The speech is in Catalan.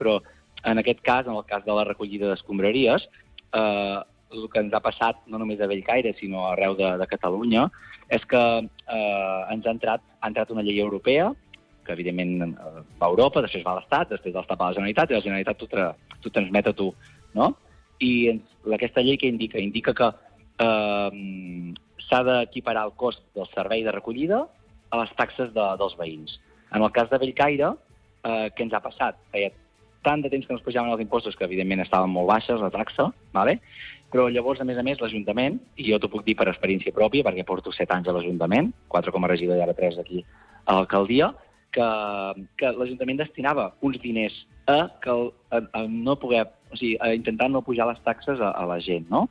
però en aquest cas, en el cas de la recollida d'escombraries, el que ens ha passat, no només a Bellcaire, sinó arreu de Catalunya, és que ha entrat una llei europea, que evidentment va a Europa, després va a l'Estat, després de l'Estat va a la Generalitat, i la Generalitat t'ho transmet a tu, no? I aquesta llei què indica? Indica que s'ha d'equiparar el cost del servei de recollida a les taxes dels veïns. En el cas de Bellcaire, què ens ha passat? Feia tant de temps que no es pujaven els impostos que, evidentment, estaven molt baixes, la taxa, ¿vale? Però llavors, a més, l'Ajuntament, i jo t'ho puc dir per experiència pròpia, perquè porto 7 anys a l'Ajuntament, 4 com a regidor i ara 3 aquí a l'alcaldia, que l'Ajuntament destinava uns diners a no poder, o sigui, a intentar no pujar les taxes a la gent, no?